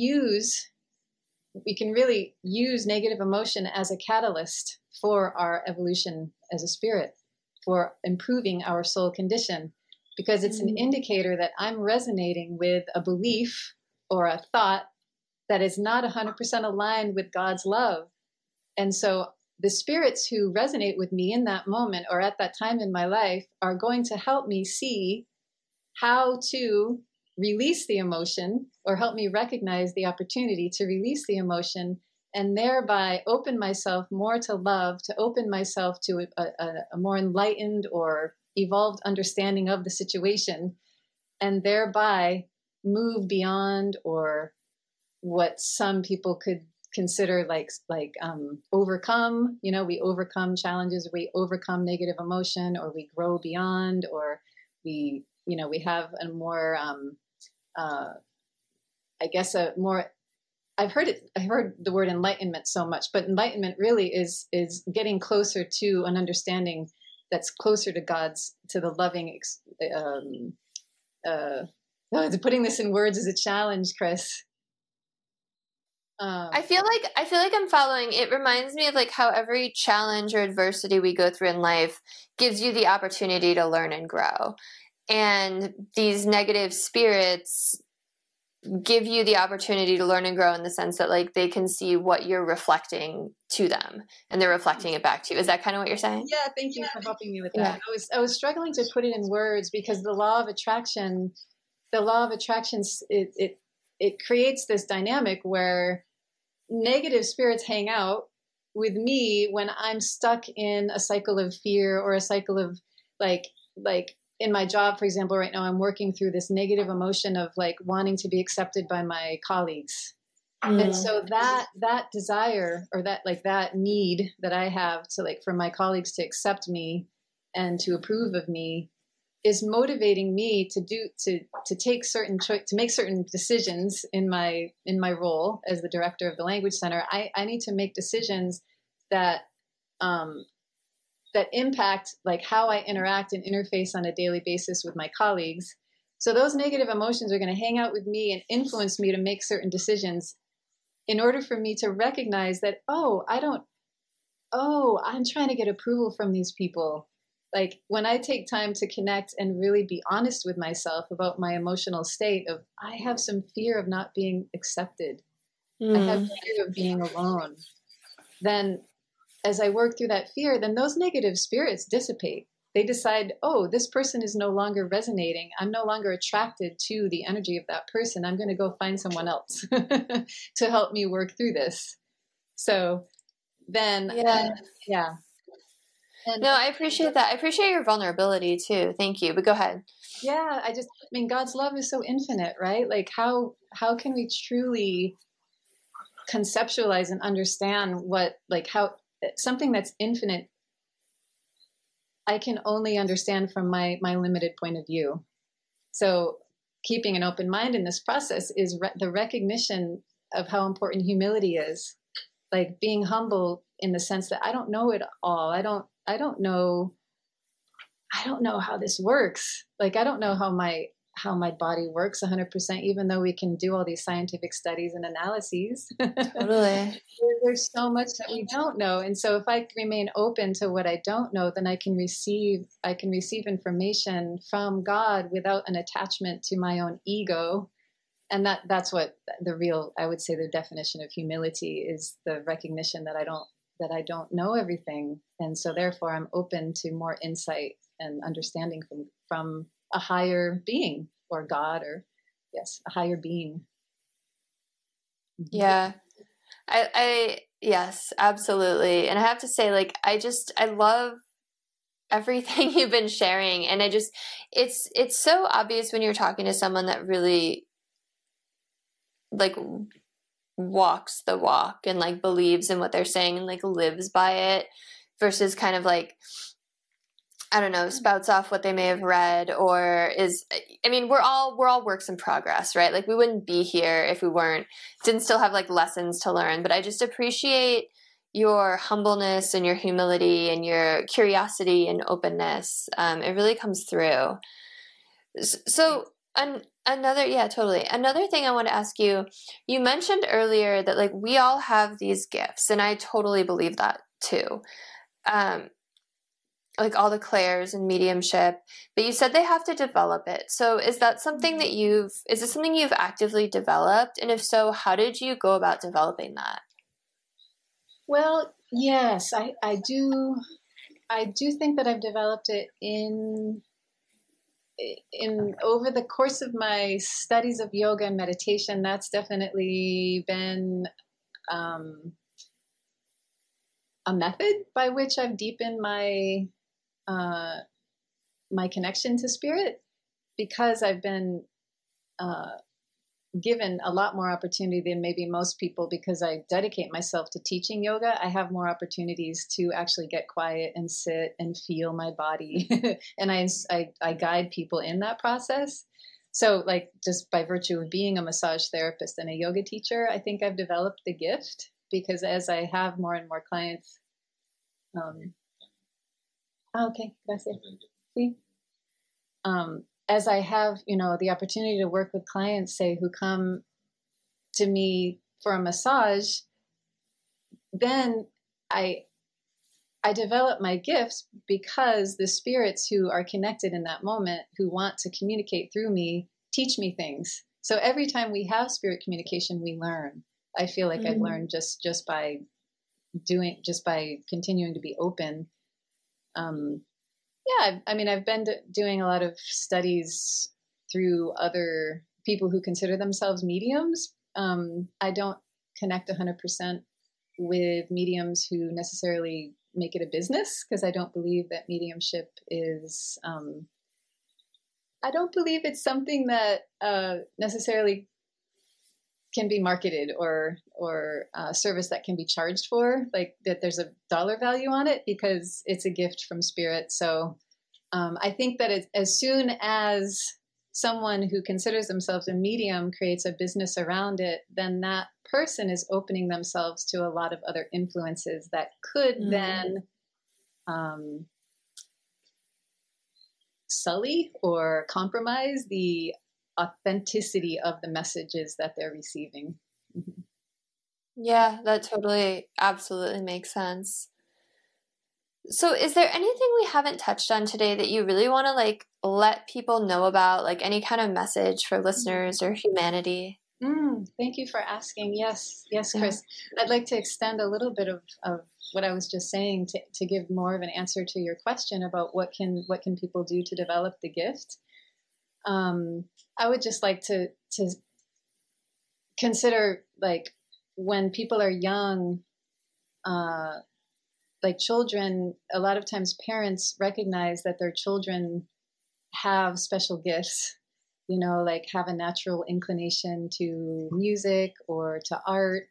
really use negative emotion as a catalyst for our evolution as a spirit, for improving our soul condition, because it's an indicator that I'm resonating with a belief or a thought that is not 100% aligned with God's love. And so the spirits who resonate with me in that moment or at that time in my life are going to help me see how to release the emotion, or help me recognize the opportunity to release the emotion, and thereby open myself more to love, to open myself to a more enlightened or evolved understanding of the situation, and thereby move beyond, or what some people could consider like overcome. We overcome challenges, we overcome negative emotion, or we grow beyond, or we have a more I guess a more, I heard the word enlightenment so much, but enlightenment really is getting closer to an understanding that's closer to to the loving. Putting this in words is a challenge, Chris. I feel like I'm following. It reminds me of like how every challenge or adversity we go through in life gives you the opportunity to learn and grow. And these negative spirits give you the opportunity to learn and grow in the sense that like they can see what you're reflecting to them and they're reflecting it back to you. Is that kind of what you're saying? Yeah, thank you for helping me with that. Yeah. I was struggling to put it in words because the law of attraction, it creates this dynamic where negative spirits hang out with me when I'm stuck in a cycle of fear, or a cycle of like in my job, for example, right now I'm working through this negative emotion of like wanting to be accepted by my colleagues. And so that desire, or that need that I have to like for my colleagues to accept me and to approve of me is motivating me to take to make certain decisions in my role as the director of the Language Center. I need to make decisions that that impact like how I interact and interface on a daily basis with my colleagues. So those negative emotions are going to hang out with me and influence me to make certain decisions in order for me to recognize that, I'm trying to get approval from these people. Like when I take time to connect and really be honest with myself about my emotional state of, I have some fear of not being accepted. I have fear of being alone. Then as I work through that fear, then those negative spirits dissipate. They decide, this person is no longer resonating. I'm no longer attracted to the energy of that person. I'm going to go find someone else to help me work through this. So then, yeah. No, I appreciate that. I appreciate your vulnerability too. Thank you. But go ahead. Yeah, God's love is so infinite, right? Like how can we truly conceptualize and understand how something that's infinite I can only understand from my limited point of view. So keeping an open mind in this process is the recognition of how important humility is. Like being humble in the sense that I don't know it all. I don't know how this works. Like I don't know how my body works 100%, even though we can do all these scientific studies and analyses. Totally. There's so much that we don't know. And so if I remain open to what I don't know, then I can receive information from God without an attachment to my own ego. And that's what I would say the definition of humility is, the recognition that I don't know everything. And so therefore I'm open to more insight and understanding from a higher being, or God, or a higher being. Yeah. Yes, absolutely. And I have to say, like, I love everything you've been sharing. And it's so obvious when you're talking to someone that really like walks the walk and like believes in what they're saying and like lives by it, versus kind of like, I don't know, spouts off what they may have read, or we're all works in progress, right? Like we wouldn't be here if we didn't still have like lessons to learn. But I just appreciate your humbleness and your humility and your curiosity and openness. It really comes through. So totally. Another thing I want to ask you, you mentioned earlier that like we all have these gifts, and I totally believe that too. Like all the clairs and mediumship, but you said they have to develop it. So is that something that is it something you've actively developed? And if so, how did you go about developing that? Well, Yes, I do. I do think that I've developed it in over the course of my studies of yoga and meditation. That's definitely been a method by which I've deepened my my connection to spirit, because I've been given a lot more opportunity than maybe most people, because I dedicate myself to teaching yoga. I have more opportunities to actually get quiet and sit and feel my body. And I guide people in that process. So like, just by virtue of being a massage therapist and a yoga teacher, I think I've developed the gift, because as I have more and more clients, okay, gracias. Sí. As I have, the opportunity to work with clients, say, who come to me for a massage, then I develop my gifts, because the spirits who are connected in that moment, who want to communicate through me, teach me things. So every time we have spirit communication, we learn. I feel like I've learned just by continuing to be open. Yeah, I mean, I've been doing a lot of studies through other people who consider themselves mediums. I don't connect 100% with mediums who necessarily make it a business, because I don't believe that mediumship is, I don't believe it's something that necessarily can be marketed, or a service that can be charged for, like that there's a dollar value on it, because it's a gift from spirit. So I think that as soon as someone who considers themselves a medium creates a business around it, then that person is opening themselves to a lot of other influences that could then sully or compromise the authenticity of the messages that they're receiving. Yeah, that totally, absolutely makes sense. So is there anything we haven't touched on today that you really want to let people know about, like any kind of message for listeners or humanity? Thank you for asking. Yes, Chris. Yeah. I'd like to extend a little bit of what I was just saying to give more of an answer to your question about what can people do to develop the gift. I would just like to consider, like, when people are young, like children, a lot of times parents recognize that their children have special gifts, like have a natural inclination to music or to art.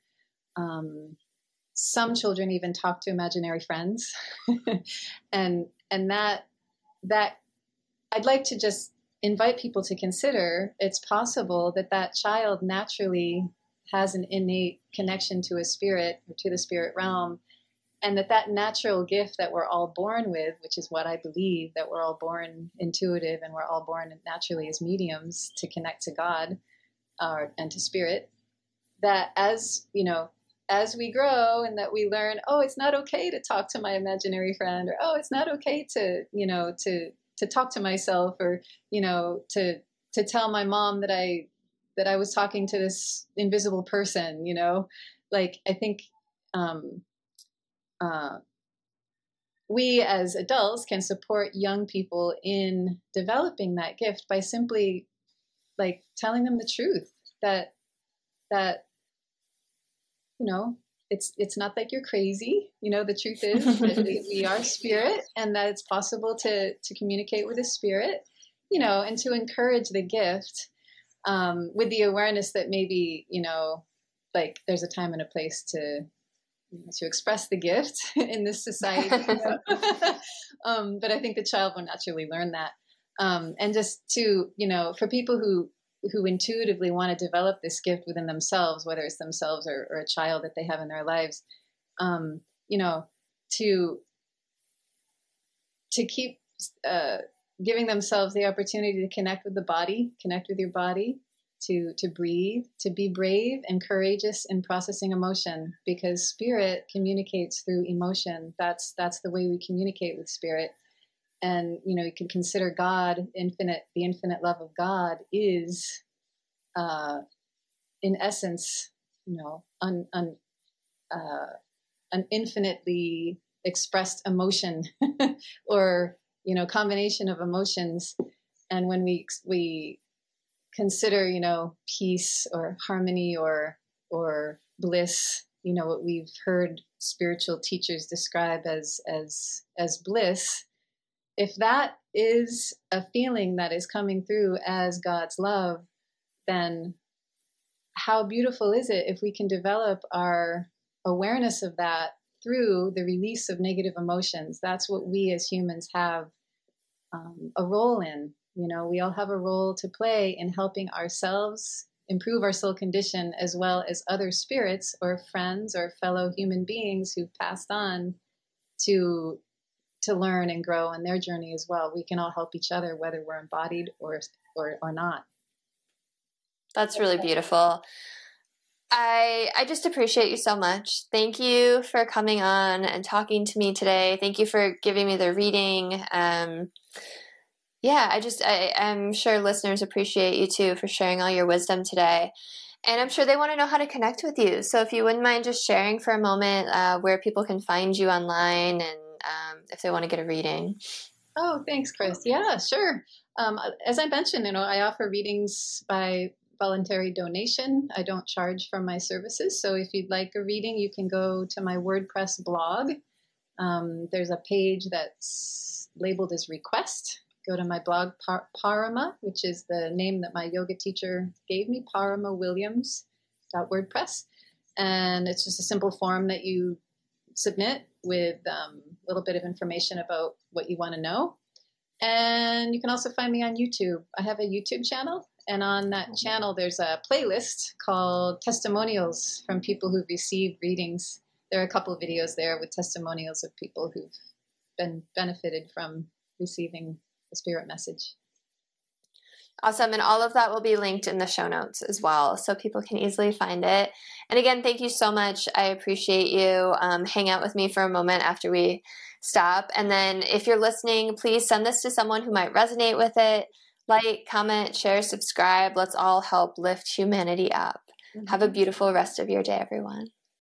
Some children even talk to imaginary friends. and that I'd like to just invite people to consider, it's possible that child naturally has an innate connection to a spirit, or to the spirit realm, and that natural gift that we're all born with, which is what I believe, that we're all born intuitive and we're all born naturally as mediums to connect to God and to spirit, that as we grow and that we learn, oh, it's not okay to talk to my imaginary friend, or oh, it's not okay to to talk to myself, or to tell my mom that I was talking to this invisible person. Like, I think we as adults can support young people in developing that gift by simply like telling them the truth, that it's not that you're crazy. The truth is that we are spirit, and that it's possible to communicate with a spirit, and to encourage the gift, with the awareness that maybe, like, there's a time and a place to express the gift in this society. But I think the child will naturally learn that. And just to, for people who intuitively want to develop this gift within themselves, whether it's themselves or a child that they have in their lives, to keep giving themselves the opportunity to connect with the body, connect with your body, to breathe, to be brave and courageous in processing emotion, because spirit communicates through emotion. That's the way we communicate with spirit. And, you can consider God infinite. The infinite love of God is, in essence, an infinitely expressed emotion or, combination of emotions. And when we consider, peace or harmony or bliss, what we've heard spiritual teachers describe as bliss, if that is a feeling that is coming through as God's love, then how beautiful is it if we can develop our awareness of that through the release of negative emotions? That's what we as humans have a role in. We all have a role to play in helping ourselves improve our soul condition, as well as other spirits or friends or fellow human beings who've passed on to learn and grow in their journey as well. We can all help each other, whether we're embodied or not. That's really beautiful. I just appreciate you so much. Thank you for coming on and talking to me today. Thank you for giving me the reading. I'm sure listeners appreciate you too for sharing all your wisdom today. And I'm sure they want to know how to connect with you. So if you wouldn't mind just sharing for a moment where people can find you online and if they want to get a reading. Oh, thanks, Chris. Yeah, sure. As I mentioned, I offer readings by voluntary donation. I don't charge for my services. So if you'd like a reading, you can go to my WordPress blog. There's a page that's labeled as request. Go to my blog, Parama, which is the name that my yoga teacher gave me, paramawilliams.wordpress. And it's just a simple form that you submit with a little bit of information about what you want to know. And you can also find me on YouTube. I have a YouTube channel, and on that channel there's a playlist called Testimonials from people who've received readings. There are a couple of videos there with testimonials of people who've been benefited from receiving the spirit message. Awesome. And all of that will be linked in the show notes as well, so people can easily find it. And again, thank you so much. I appreciate you. Hang out with me for a moment after we stop. And then if you're listening, please send this to someone who might resonate with it. Like, comment, share, subscribe. Let's all help lift humanity up. Mm-hmm. Have a beautiful rest of your day, everyone.